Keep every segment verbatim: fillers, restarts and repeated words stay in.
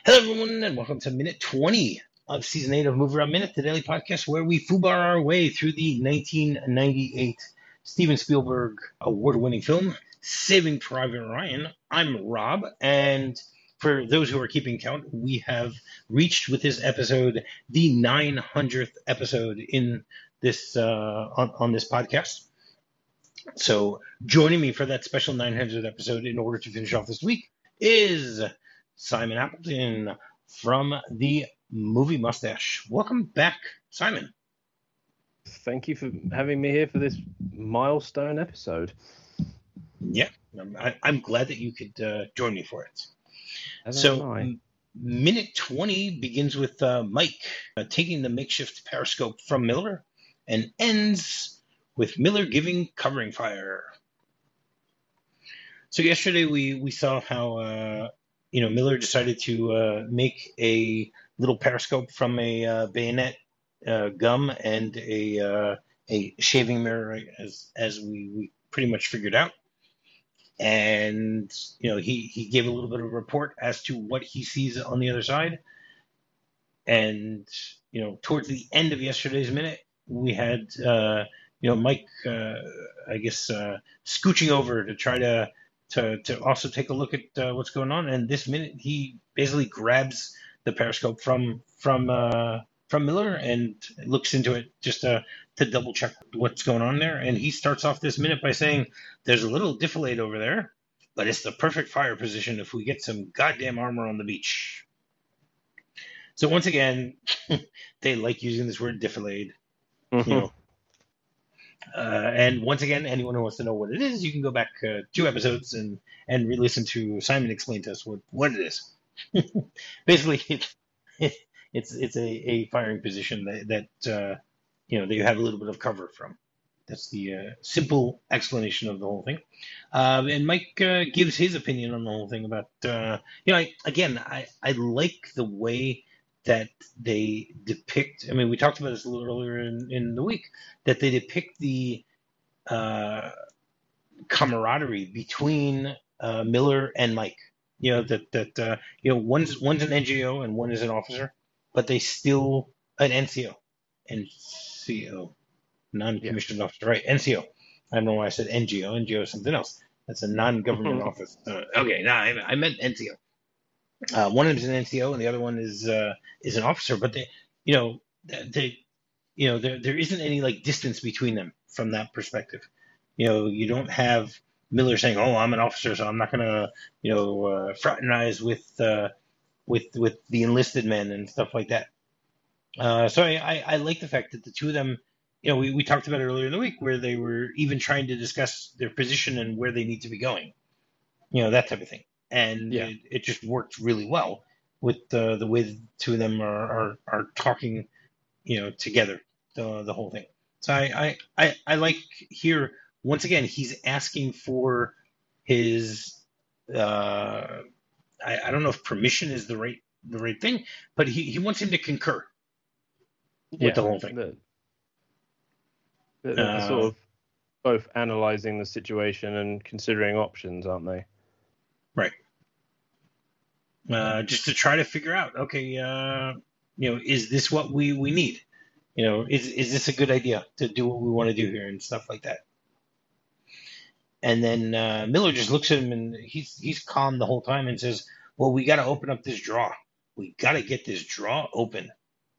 Hello, everyone, and welcome to minute twenty of season eight of Move Around Minute, the daily podcast where we foobar our way through the nineteen ninety-eight Steven Spielberg award-winning film, Saving Private Ryan. I'm Rob, and for those who are keeping count, we have reached with this episode the nine hundredth episode in this uh, on, on this podcast. So joining me for that special nine hundredth episode in order to finish off this week is Simon Appleton from the Movie Mustache. Welcome back, Simon. Thank you for having me here for this milestone episode. Yeah, I, I'm glad that you could uh, join me for it. As So, am I. m- minute twenty begins with uh, Mike uh, taking the makeshift periscope from Miller and ends with Miller giving covering fire. So yesterday we, we saw how uh, you know Miller decided to uh, make a little periscope from a uh, bayonet uh, gum and a uh, a shaving mirror, right, as as we, we pretty much figured out. And you know he, he gave a little bit of a report as to what he sees on the other side. And you know towards the end of yesterday's minute, we had uh, you know Mike, uh, I guess, uh, scooching over to try to to, to also take a look at uh, what's going on. And this minute, he basically grabs the periscope from from uh, from Miller and looks into it just to, to double check what's going on there. And he starts off this minute by saying, "There's a little defilade over there, but it's the perfect fire position if we get some goddamn armor on the beach." So once again, they like using this word defilade. You know, Uh, and once again, anyone who wants to know what it is, you can go back uh, two episodes and, and re-listen to Simon explain to us what, what it is. Basically, it, it's it's a, a firing position that, that uh, you know that you have a little bit of cover from. That's the uh, simple explanation of the whole thing. Uh, and Mike uh, gives his opinion on the whole thing about uh, you know I, again I, I like the way that they depict. I mean, we talked about this a little earlier in, in the week, that they depict the uh, camaraderie between uh, Miller and Mike. You know that that uh, you know one's one's an N G O and one is an officer, but they still an N C O, N C O, non-commissioned officer, right? N C O. I don't know why I said N G O. N G O is something else. That's a non-government office. Uh, okay, no, I, I meant N C O. Uh, one of them is an N C O, and the other one is uh, is an officer. But they, you know, they, you know, there there isn't any like distance between them from that perspective. You know, you don't have Miller saying, "Oh, I'm an officer, so I'm not gonna, you know, uh, fraternize with uh, with with the enlisted men and stuff like that." Uh, so I, I I like the fact that the two of them, you know, we, we talked about it earlier in the week where they were even trying to discuss their position and where they need to be going. You know, that type of thing. And Yeah. it, it just worked really well with uh, the way the two of them are, are, are talking, you know, together, the the whole thing. So I, I, I, I like here, once again, he's asking for his, uh, I, I don't know if permission is the right the right thing, but he, he wants him to concur with Yeah. the whole thing. They're, they're- they're Uh, sort of both analysing the situation and considering options, aren't they? Right. Uh, just to try to figure out, okay, uh, you know, is this what we, we need? You know, is is this a good idea to do what we want to do here and stuff like that? And then uh, Miller just looks at him and he's he's calm the whole time and says, "Well, we got to open up this draw. We got to get this draw open."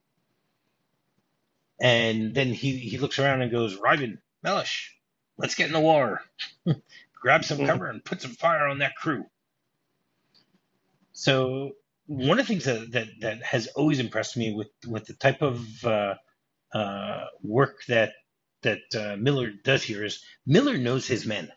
And then he, he looks around and goes, "Ryben, Mellish, let's get in the war. Grab some cover and put some fire on that crew." So one of the things that, that, that has always impressed me with, with the type of uh, uh, work that that uh, Miller does here is Miller knows his men.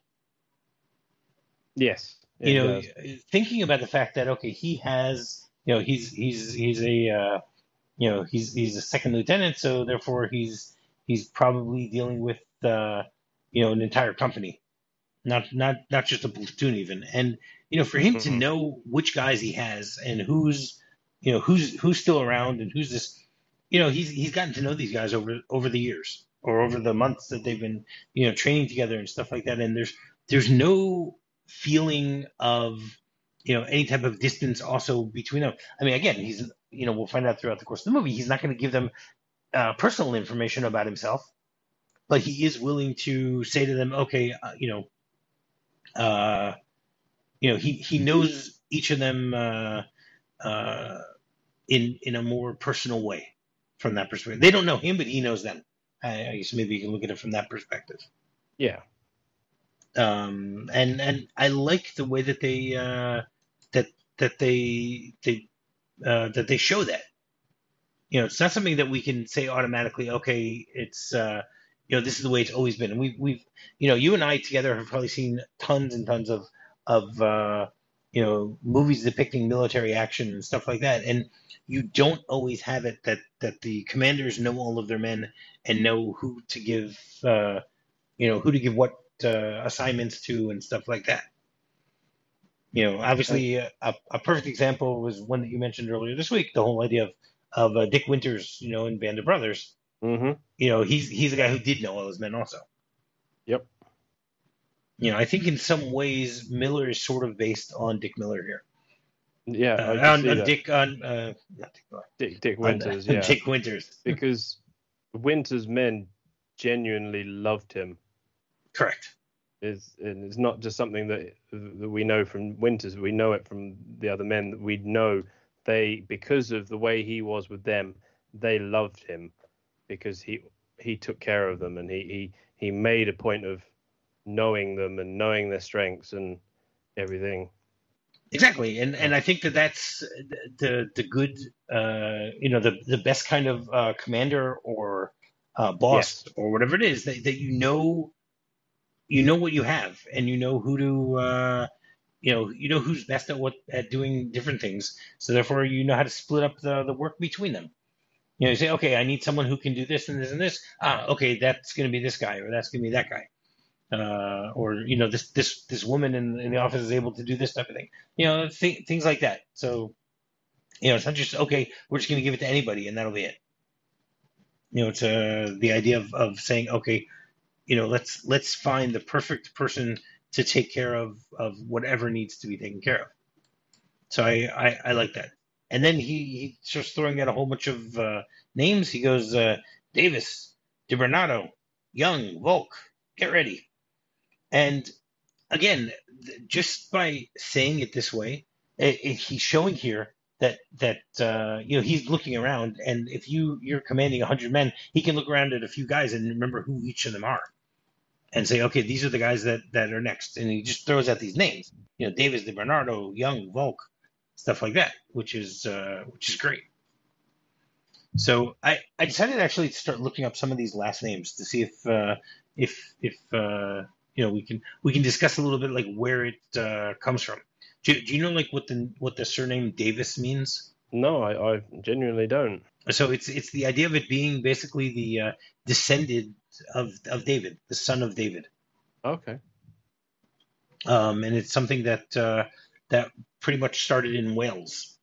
Yes. it You know, does. thinking about the fact that okay, he has, you know, he's he's he's a uh, you know he's he's a second lieutenant, so therefore he's he's probably dealing with uh, you know an entire company, not not not just a platoon even. And you know, for him to Mhm. know which guys he has and who's you know who's who's still around and who's this, you know, he's he's gotten to know these guys over over the years or over the months that they've been you know training together and stuff like that. And there's there's no feeling of you know, any type of distance also between them. I mean, again, he's, you know, we'll find out throughout the course of the movie, he's not going to give them uh, personal information about himself, but he is willing to say to them, okay, uh, you know, uh, you know, he, he knows each of them uh, uh, in in a more personal way from that perspective. They don't know him, but he knows them. I, I guess maybe you can look at it from that perspective. Yeah. Um, and and I like the way that they uh, that that they they uh, that they show that. You know, it's not something that we can say automatically. Okay, it's uh, you know, this is the way it's always been. And we've we've you know, you and I together have probably seen tons and tons of of uh, you know, movies depicting military action and stuff like that. And you don't always have it that that the commanders know all of their men and know who to give uh, you know, who to give what uh, assignments to and stuff like that. You know, obviously, uh, a, a perfect example was one that you mentioned earlier this week. The whole idea of of uh, Dick Winters, you know, in Band of Brothers. Mm-hmm. You know, he's he's a guy who did know all his men also. Yep. You know, I think in some ways Miller is sort of based on Dick Miller here. Yeah, uh, I can on, see on that. Dick on uh, not Dick Miller. Dick, Dick On, Winters, uh, yeah. Dick Winters. Because Winters' men genuinely loved him. Correct. Is and it's not just something that that we know from Winters. We know it from the other men. That we know they, because of the way he was with them, they loved him because he he took care of them, and he he he made a point of knowing them and knowing their strengths and everything. Exactly, and and I think that that's the the good, uh, you know, the the best kind of uh, commander or uh, boss Yes. or whatever it is that, that you know, you know what you have, and you know who to, uh, you know, you know who's best at what at doing different things. So therefore, you know how to split up the the work between them. You know, you say, okay, I need someone who can do this and this and this. Ah, okay, that's going to be this guy, or that's going to be that guy. Uh, or you know, this this this woman in, in the office is able to do this type of thing. You know, th- things like that. So, you know, it's not just okay, we're just going to give it to anybody and that'll be it. You know, it's uh, the idea of, of saying, okay, you know, let's let's find the perfect person to take care of of whatever needs to be taken care of. So I I, I like that. And then he, he starts throwing out a whole bunch of uh, names. He goes, uh, Davis, DiBernardo, Young, Volk, get ready. And again, just by saying it this way, it, it, he's showing here that that uh, you know, he's looking around, and if you you're commanding a hundred men, he can look around at a few guys and remember who each of them are, and say, okay, these are the guys that, that are next, and he just throws out these names, you know, Davis, DiBernardo, Young, Volk, stuff like that, which is uh, which is great. So I, I decided actually to start looking up some of these last names to see if uh, if if uh, you know, we can we can discuss a little bit like where it uh, comes from. Do, do you know like what the what the surname Davis means? No, I, I genuinely don't. So it's it's the idea of it being basically the uh, descendant of of David, the son of David. Okay. Um, and it's something that uh, that pretty much started in Wales.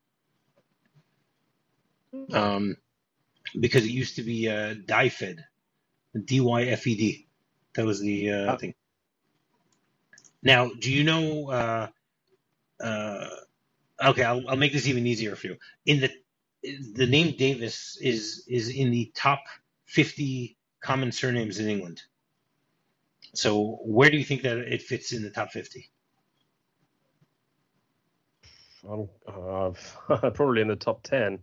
Um, because it used to be uh, Dyfed, D Y F E D. That was the uh, Oh. thing. Now, do you know? Uh, uh, okay, I'll, I'll make this even easier for you. In the the name Davis is is in the top fifty common surnames in England. So where do you think that it fits in the top fifty? I'm uh, probably in the top ten.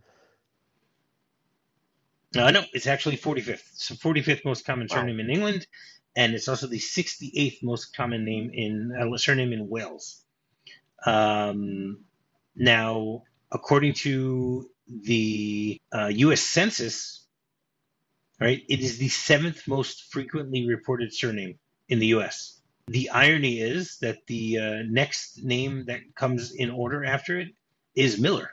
Uh, no, it's actually forty-fifth. So forty-fifth most common Wow. surname in England, and it's also the sixty-eighth most common name in uh, surname in Wales. Um, now, according to the uh, U S Census, right, it is the seventh most frequently reported surname in the U S. The irony is that the uh, next name that comes in order after it is Miller,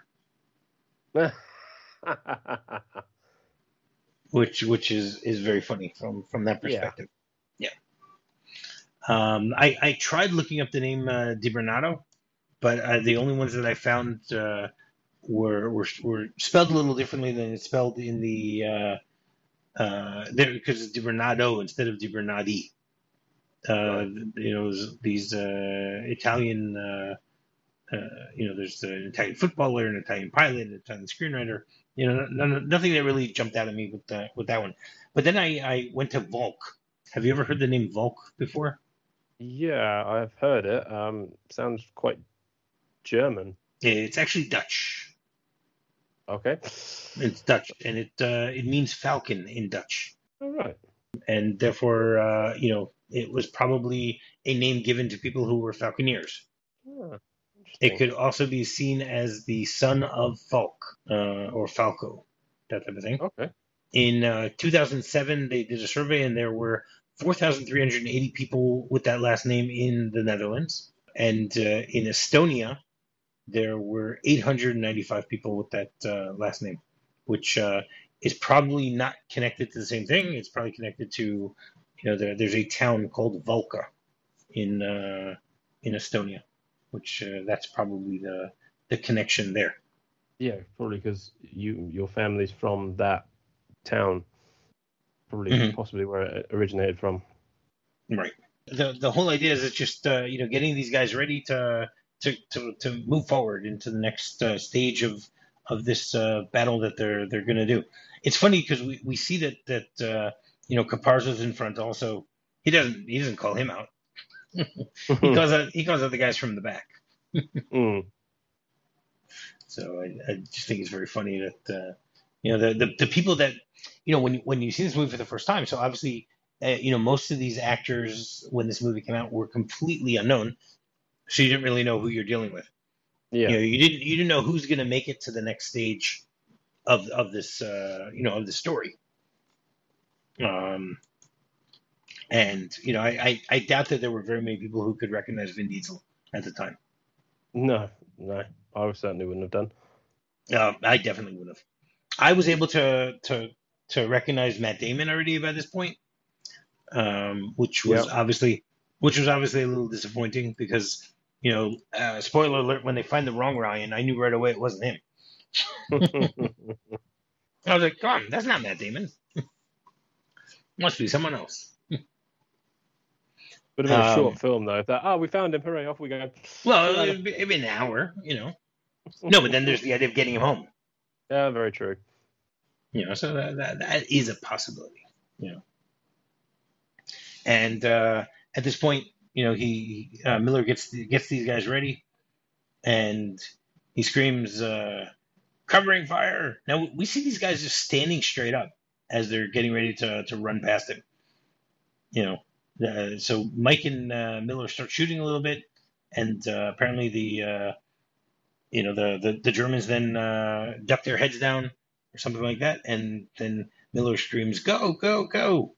which which is, is very funny from, from that perspective. Yeah. yeah. Um, I, I tried looking up the name uh, DiBernardo, but uh, the only ones that I found uh, were, were were spelled a little differently than it's spelled in the uh, uh, there, because it's DiBernardo instead of DiBernardi. Uh, Right. You know, these uh, Italian uh, uh, you know, there's an Italian footballer, an Italian pilot, an Italian screenwriter. You know, none, nothing that really jumped out at me with that with that one. But then I, I went to Volk. Have you ever heard the name Volk before? Yeah, I've heard it. Um, sounds quite German. It's actually Dutch. Okay. It's Dutch, and it uh, it means falcon in Dutch. All right. And therefore, uh, you know, it was probably a name given to people who were falconeers. Ah, It could also be seen as the son of Falk uh, or Falco, that type of thing. Okay. In uh, two thousand seven, they did a survey, and there were four thousand three hundred eighty people with that last name in the Netherlands. And uh, in Estonia, there were eight hundred ninety-five people with that uh, last name, which uh, is probably not connected to the same thing. It's probably connected to, you know, there, there's a town called Valka in uh, in Estonia, which uh, that's probably the the connection there. Yeah, probably because you your family's from that town, probably Mhm. possibly where it originated from. Right. The the whole idea is it's just uh, you know, getting these guys ready to to to, to move forward into the next uh, stage of of this uh, battle that they're they're going to do. It's funny because we, we see that that uh, you know, Caparzo's in front also. He doesn't he doesn't call him out. he calls out he calls out the guys from the back. mm. So I, I just think it's very funny that uh, you know, the, the the people that, you know, when when you see this movie for the first time. So obviously, uh, you know, most of these actors when this movie came out were completely unknown, so you didn't really know who you're dealing with. Yeah. You know, you didn't you didn't know who's going to make it to the next stage of of this uh, you know, of the story. Um, and you know, I, I I doubt that there were very many people who could recognize Vin Diesel at the time. No, no, I certainly wouldn't have done. Uh, I definitely would have. I was able to to to recognize Matt Damon already by this point, um, which was Yep. obviously which was obviously a little disappointing because, you know, uh, spoiler alert, when they find the wrong Ryan, I knew right away it wasn't him. I was like, come on, that's not Matt Damon. Must be someone else. Would have been a Um, short film though. If that, oh, we found him! Hooray! Off we go. Well, it'd be, it'd be an hour, you know. No, but then there's the idea of getting him home. Yeah, very true. You know, so that, that, that is a possibility, you know. And uh, at this point, you know, he uh, Miller gets gets these guys ready, and he screams, uh, "Covering fire!" Now we see these guys just standing straight up as they're getting ready to to run past him. You know, uh, so Mike and uh, Miller start shooting a little bit, and uh, apparently the uh, you know, the, the the Germans then uh, duck their heads down or something like that, and then Miller screams, "Go, go, go!"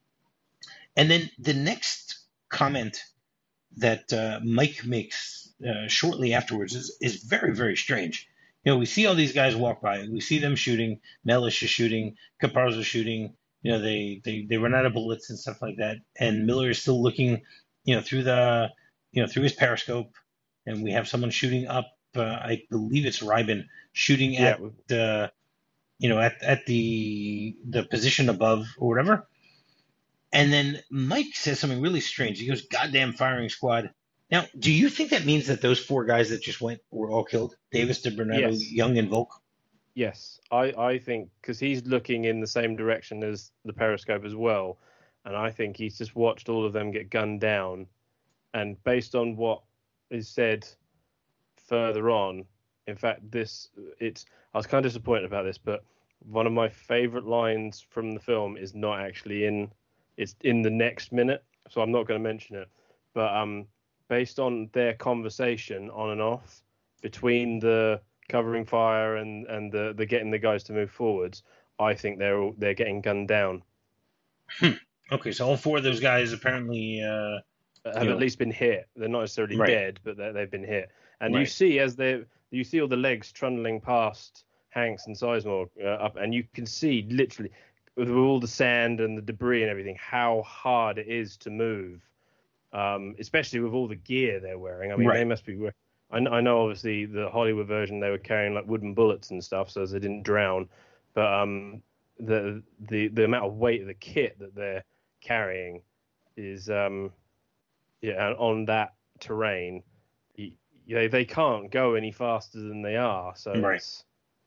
And then the next comment that uh, Mike makes uh, shortly afterwards is, is very, very strange. You know, we see all these guys walk by. We see them shooting. Mellish is shooting. Caparzo is shooting. You know, they, they, they run out of bullets and stuff like that. And Miller is still looking, you know, through the, you know, through his periscope. And we have someone shooting up. Uh, I believe it's Ryben shooting Yeah. at the, you know, at, at the the position above or whatever. And then Mike says something really strange. He goes, "Goddamn firing squad." Now, do you think that means that those four guys that just went were all killed? Davis, DiBernardo, Yes. Young, and Volk? Yes, I, I think because he's looking in the same direction as the periscope as well, and I think he's just watched all of them get gunned down, and based on what is said further on, in fact, this it's I was kind of disappointed about this, but one of my favorite lines from the film is not actually in it's in the next minute, so I'm not going to mention it, but um, based on their conversation on and off between the covering fire and and the, the getting the guys to move forwards, I think they're all, they're getting gunned down. Hmm. Okay, so all four of those guys apparently uh, Have you at know, least been hit. They're not necessarily right. dead, but they've been hit. And you Right. see as they you see all the legs trundling past Hanks and Sizemore uh, up, and you can see literally with all the sand and the debris and everything how hard it is to move, um, especially with all the gear they're wearing. I mean, Right. they must be. I, I know obviously the Hollywood version they were carrying like wooden bullets and stuff so as they didn't drown, but um, the the the amount of weight of the kit that they're carrying is um, yeah, and on that terrain, you, they they can't go any faster than they are. So Right. it's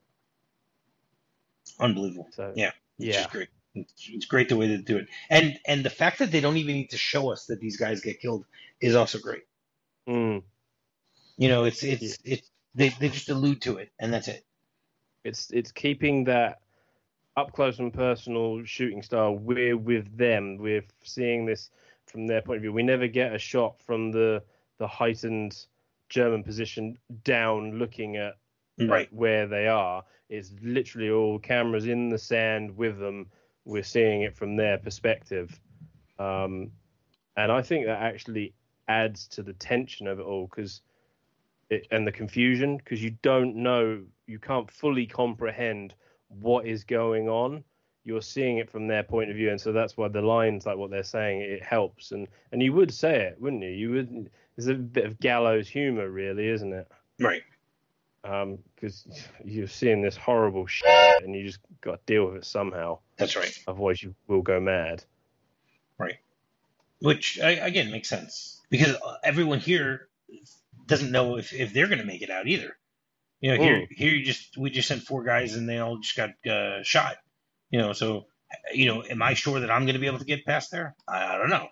unbelievable. so Yeah, it's yeah. just great. It's, it's great the way they do it, and and the fact that they don't even need to show us that these guys get killed is also great. Mm. You know, it's it's Yeah. it's they they just allude to it, and that's it. It's it's keeping that up close and personal shooting style. We're with them. We're seeing this from their point of view. We never get a shot from the the heightened German position down, looking at, Right. at where they are. It's literally all cameras in the sand with them. We're seeing it from their perspective, um, and I think that actually adds to the tension of it all, because it, and the confusion, because you don't know, you can't fully comprehend what is going on. You're seeing it from their point of view, and so that's why the lines, like what they're saying, it helps. And and you would say it, wouldn't you? You would. There's a bit of gallows humor, really, isn't it? Right. Um, because you're seeing this horrible shit, and you just got to deal with it somehow. That's right. Otherwise, you will go mad. Right. Which again makes sense, because everyone here doesn't know if, if they're going to make it out either. You know, here Mm. here you just we just sent four guys and they all just got uh, shot. You know, so you know, am I sure that I'm going to be able to get past there? I, I don't know.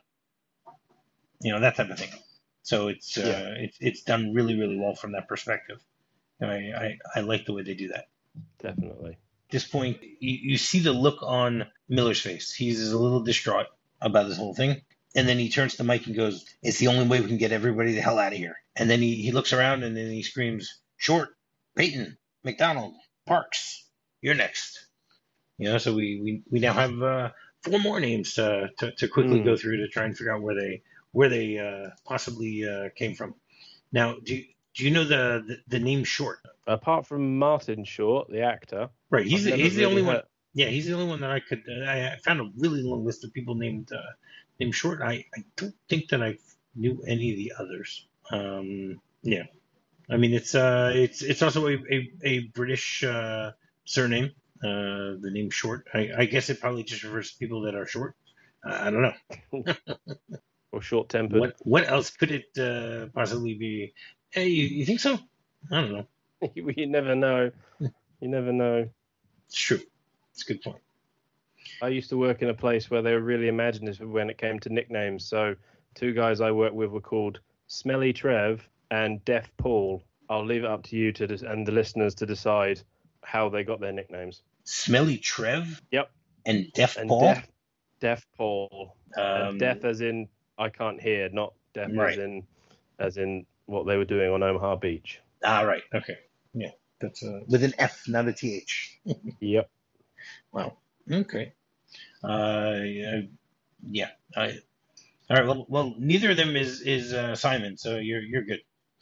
You know, that type of thing. So it's uh, Yeah. it's it's done really really well from that perspective. And I, I I like the way they do that. Definitely. At this point, you, you see the look on Miller's face. He's a little distraught about this whole thing. And then he turns to Mike and goes, "It's the only way we can get everybody the hell out of here." And then he, he looks around and then he screams, "Short, Peyton, McDonald, Parks, you're next." You know, so we, we, we now have uh, four more names to, to, to quickly Mm. go through to try and figure out where they where they uh, possibly uh, came from. Now, do you, do you know the, the, the name Short? Apart from Martin Short, the actor, Right, he's I've the, never he's the really only one. heard- Yeah, he's the only one that I could. Uh, I found a really long list of people named uh, named Short. I, I don't think that I knew any of the others. Um, yeah, I mean it's uh it's it's also a a, a British uh, surname. Uh, the name Short. I, I guess it probably just refers to people that are short. Uh, I don't know. or short-tempered. What what else could it uh, possibly be? Hey, you, you think so? I don't know. You never know. You never know. It's true. It's a good point. I used to work in a place where they were really imaginative when it came to nicknames. So two guys I worked with were called Smelly Trev and Deaf Paul. I'll leave it up to you to de- and the listeners to decide how they got their nicknames. Smelly Trev. Yep. And Deaf And Paul. Deaf, Deaf Paul. Um, and deaf as in I can't hear, not deaf Right. as in as in what they were doing on Omaha Beach. Ah, right. Okay. Yeah. That's uh, with an F, not a T H. Yep. Wow. Okay. Uh, yeah. yeah. I, all right. Well, well, neither of them is is uh, Simon, so you're you're good.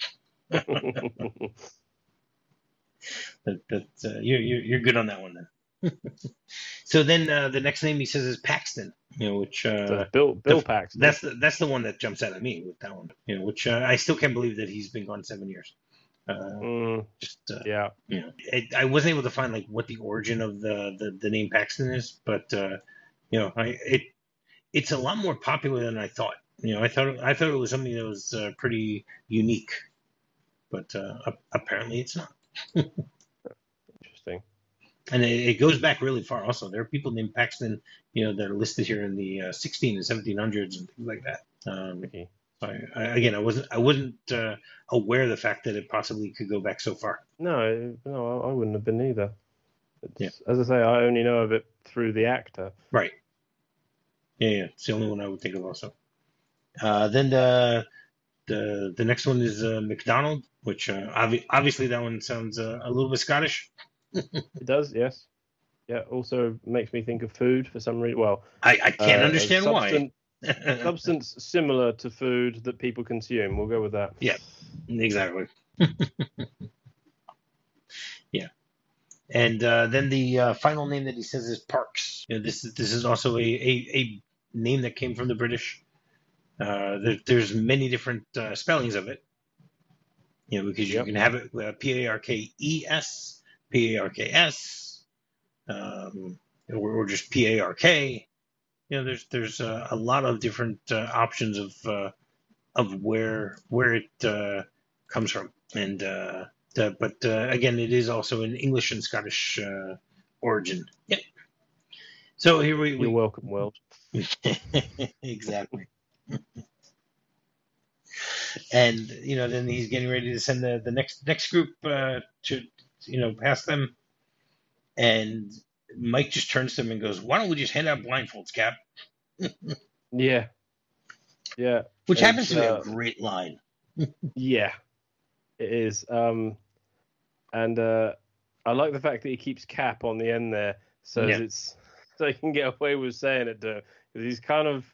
That, that uh, you're, you're you're good on that one then. So then uh, the next name he says is Paxton. You know, which uh, So Bill Bill the- Paxton. that's the that's the one that jumps out at me with that one. You know, which uh, I still can't believe that he's been gone seven years. Uh, Mm, just uh, yeah. you know, it, I wasn't able to find like what the origin of the the, the name Paxton is, but uh, you know, I it it's a lot more popular than I thought. You know, I thought I thought it was something that was uh, pretty unique, but uh, a- apparently it's not. Interesting. And it, it goes back really far. Also, there are people named Paxton, you know, that are listed here in the uh, sixteen and seventeen hundreds and things like that. Um, Okay. so I, I, again, I wasn't I wasn't uh, aware of the fact that it possibly could go back so far. No, no, I I wouldn't have been either. It's, Yeah. As I say, I only know of it through the actor. Right. Yeah, yeah. It's the only one I would think of also. Uh, then the the the next one is uh, McDonald, which uh, obvi- obviously that one sounds uh, a little bit Scottish. It does, yes. Yeah. Also makes me think of food for some reason. Well, I, I can't uh, a understand why. substan- substance similar to food that people consume. We'll go with that. Yeah. Exactly. Yeah. And uh, then the uh, final name that he says is Parks. You know, this is this is also a, a, a name that came from the British. Uh, there, there's many different uh, spellings of it. You know, because Yep. you can have it uh, P A R K E S, P A R K S, um, or, or just P A R K. You know, there's there's uh, a lot of different uh, options of uh, of where where it uh, comes from. And uh, the, but uh, again, it is also an English and Scottish uh, origin. Yep. So here we, we You're welcome, world. exactly. And you know, then he's getting ready to send the, the next next group uh, to you know past them, and Mike just turns to him and goes, "Why don't we just hand out blindfolds, Cap?" Yeah, yeah. Which It's, happens to be uh, a great line. Yeah, it is. Um, and uh, I like the fact that he keeps Cap on the end there, so Yeah. it's so he can get away with saying it to, because he's kind of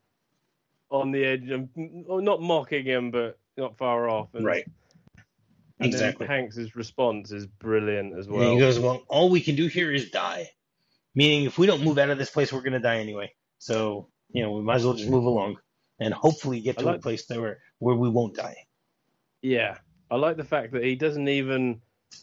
on the edge, of, not mocking him, but not far off. And, Right. And Exactly. then Hanks's response is brilliant as well. And he goes, "Well, all we can do here is die. Meaning, if we don't move out of this place, we're going to die anyway. So, you know, we might as well just move along and hopefully get I to like- a place that where, where we won't die." Yeah, I like the fact that he doesn't even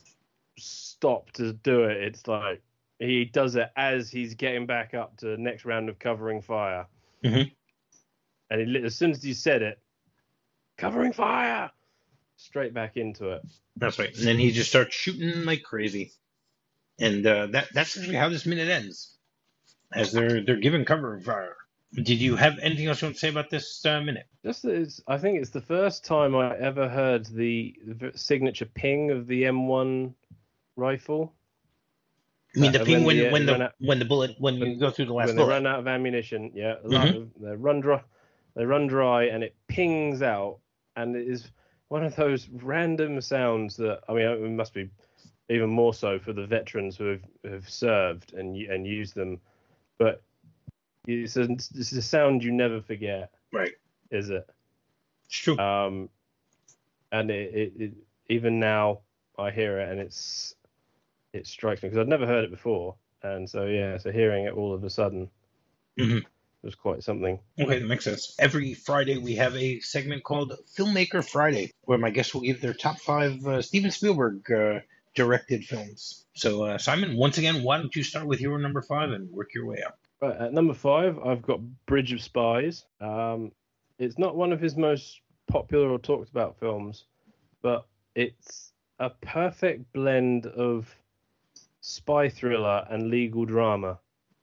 stop to do it. It's like he does it as he's getting back up to the next round of covering fire. Mhm. And he, lit- as soon as he said it, covering fire, straight back into it. That's right. And then he just starts shooting like crazy. And uh, that that's actually how this minute ends, as they're they're giving cover fire. Did you have anything else you want to say about this uh, minute? Just that it's, I think it's the first time I ever heard the, the signature ping of the M one rifle. I mean, the Uh, ping when when the, uh, when the run out- when the bullet when you when- go through the last when they bullet. run out of ammunition, yeah, a Mhm. lot of, they run dry, they run dry, and it pings out, and it is one of those random sounds that, I mean, it must be even more so for the veterans who have, have served and and used them, but it's a, it's a sound you never forget, Right. is it? It's true. Um, and it, it, it even now I hear it and it's it strikes me because I'd never heard it before, and so yeah, so hearing it all of a sudden Mhm. was quite something. Okay, that makes sense. Every Friday we have a segment called Filmmaker Friday, where my guests will give their top five uh, Steven Spielberg uh, directed films. So, uh, Simon, once again, why don't you start with your number five and work your way up? Right, at number five, I've got Bridge of Spies. Um, it's not one of his most popular or talked about films, but it's a perfect blend of spy thriller and legal drama.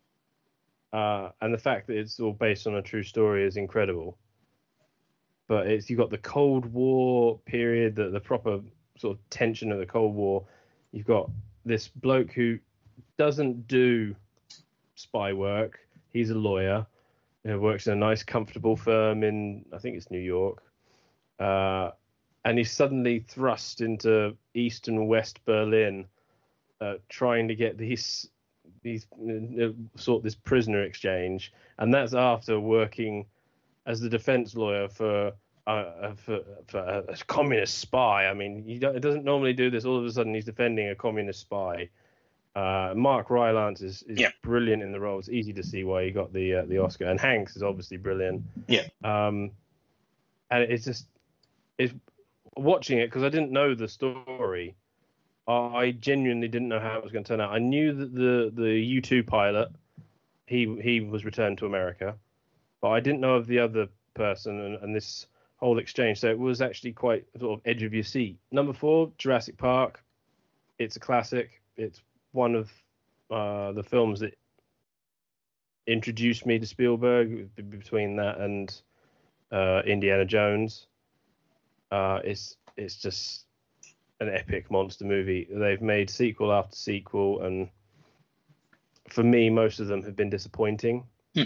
Uh, and the fact that it's all based on a true story is incredible. But it's, you've got the Cold War period, the, the proper sort of tension of the Cold War. You've got this bloke who doesn't do spy work. He's a lawyer. You know, works in a nice, comfortable firm in, I think it's New York. Uh, and he's suddenly thrust into East and West Berlin, uh, trying to get these, these uh, sort this prisoner exchange. And that's after working as the defense lawyer for uh, for, for a, a communist spy. I mean, he don't, it doesn't normally do this. All of a sudden, he's defending a communist spy. Uh, Mark Rylance is, is Yeah. brilliant in the role. It's easy to see why he got the uh, the Oscar. And Hanks is obviously brilliant. Yeah. Um, and it's just it's watching it because I didn't know the story. I genuinely didn't know how it was going to turn out. I knew that the the U two pilot he he was returned to America, but I didn't know of the other person and, and this whole exchange. So it was actually quite sort of edge of your seat. Number four, Jurassic Park. It's a classic. It's one of uh, the films that introduced me to Spielberg. Between that and uh, Indiana Jones, uh, it's it's just an epic monster movie. They've made sequel after sequel, and for me, most of them have been disappointing.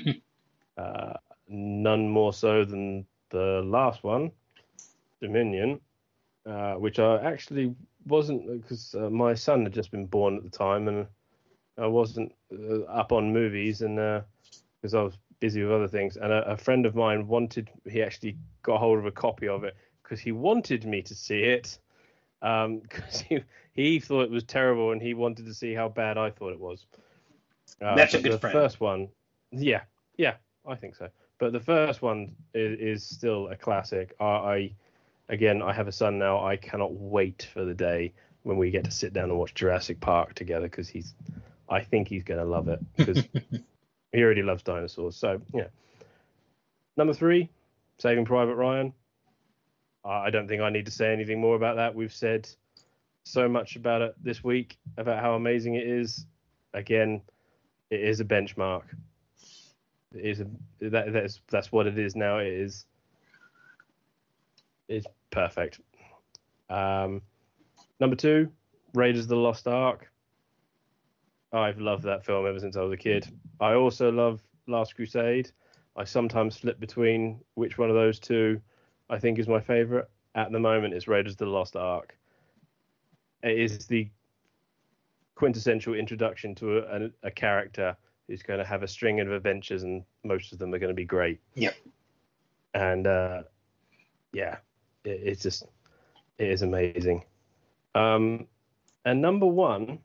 uh, none more so than the last one, Dominion, uh, which I actually wasn't, because uh, my son had just been born at the time, and I wasn't uh, up on movies, and because uh, I was busy with other things. And a, a friend of mine wanted, he actually got hold of a copy of it because he wanted me to see it, because um, he he thought it was terrible, and he wanted to see how bad I thought it was. Uh, That's a but good the friend. first one, yeah, yeah, I think so. But the first one is, is still a classic. I, I, again, I have a son now. I cannot wait for the day when we get to sit down and watch Jurassic Park together, because he's, I think he's going to love it, because he already loves dinosaurs. So, yeah. Number three, Saving Private Ryan. I don't think I need to say anything more about that. We've said so much about it this week, about how amazing it is. Again, it is a benchmark. It is a, that that's that's what it is now. It is it's perfect. Um, number two, Raiders of the Lost Ark. I've loved that film ever since I was a kid. I also love Last Crusade. I sometimes flip between which one of those two I think is my favorite. At the moment, it's Raiders of the Lost Ark. It is the quintessential introduction to a, a, a character who's going to have a string of adventures, and most of them are going to be great. Yep. And uh, yeah, it, it's just it is amazing. Um, and number one,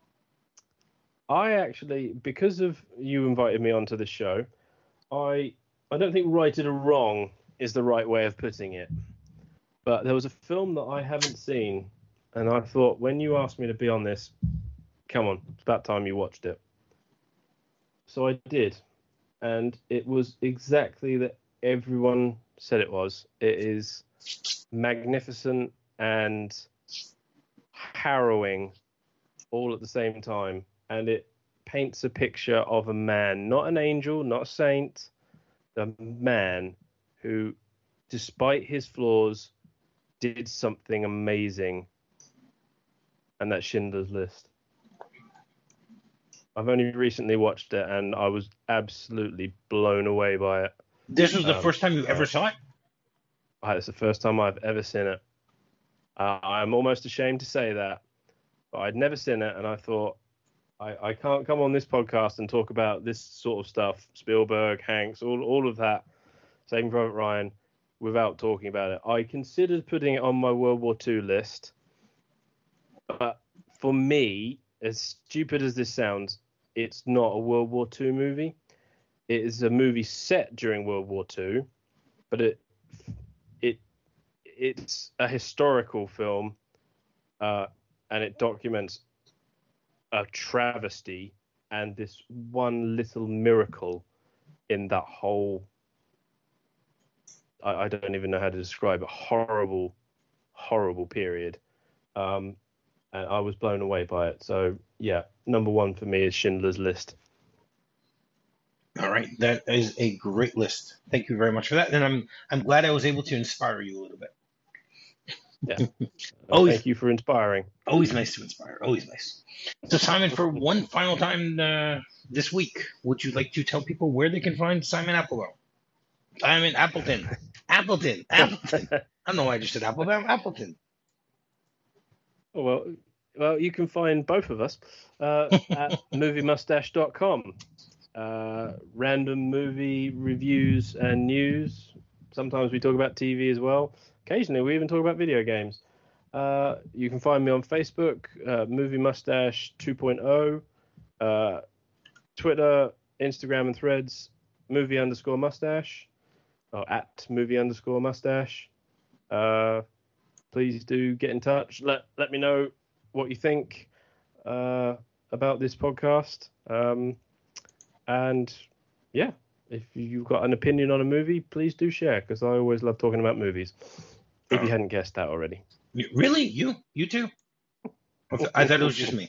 I actually, because of you invited me onto the show, I I don't think righted or wrong is the right way of putting it. But there was a film that I haven't seen, and I thought, when you asked me to be on this, come on, it's about time you watched it. So I did, and it was exactly that everyone said it was. It is magnificent and harrowing all at the same time, and it paints a picture of a man, not an angel, not a saint, a man who, despite his flaws, did something amazing, and that's Schindler's List. I've only recently watched it, and I was absolutely blown away by it. This was the um, first time you ever uh, saw it? Uh, It's the first time I've ever seen it. Uh, I'm almost ashamed to say that, but I'd never seen it, and I thought, I, I can't come on this podcast and talk about this sort of stuff, Spielberg, Hanks, all all of that, Saving Private Ryan, without talking about it. I considered putting it on my World War Two list, but for me, as stupid as this sounds, it's not a World War Two movie. It is a movie set during World War Two, but it it it's a historical film, uh, and it documents a travesty and this one little miracle in that whole, I, I don't even know how to describe it, horrible, horrible period. Um, and I was blown away by it. So, yeah, number one for me is Schindler's List. All right, that is a great list. Thank you very much for that, and I'm I'm glad I was able to inspire you a little bit. Yeah. Always, Thank you for inspiring. Always nice to inspire. Always nice. So, Simon, for one final time uh, this week, would you like to tell people where they can find Simon Applebaum? Simon Appleton. Appleton. Appleton. I don't know why I just said Applebaum. Appleton. Oh, well, well, you can find both of us uh, at movie mustache dot com. Uh, random movie reviews and news. Sometimes we talk about T V as well. Occasionally, we even talk about video games. Uh, you can find me on Facebook, uh, Movie Mustache two point oh, uh, Twitter, Instagram, and Threads, movie underscore mustache, or at movie underscore mustache. Uh, please do get in touch. Let let me know what you think uh, about this podcast. Um, and yeah, if you've got an opinion on a movie, please do share, because I always love talking about movies. If you hadn't guessed that already. Really? You? You too? I thought it was just me.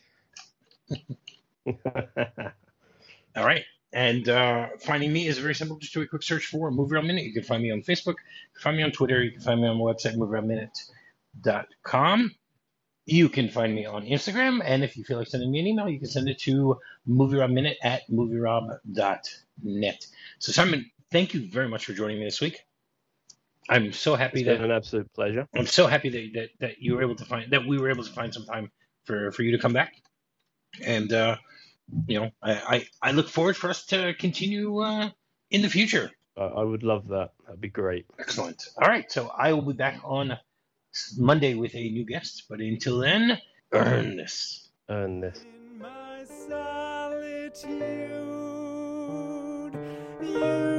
All right. And uh, finding me is very simple. Just do a quick search for Movie Rob Minute. You can find me on Facebook. You can find me on Twitter. You can find me on my website, movie rob minute dot com. You can find me on Instagram. And if you feel like sending me an email, you can send it to movierobminute at movierob dot net. So, Simon, thank you very much for joining me this week. I'm so happy it's that been an absolute pleasure. I'm so happy that, that that you were able to find that we were able to find some time for, for you to come back, and uh, you know I, I, I look forward for us to continue uh, in the future. I, I would love that. That'd be great. Excellent. All right, so I will be back on Monday with a new guest, but until then, earn this. Earn this. In my solitude, you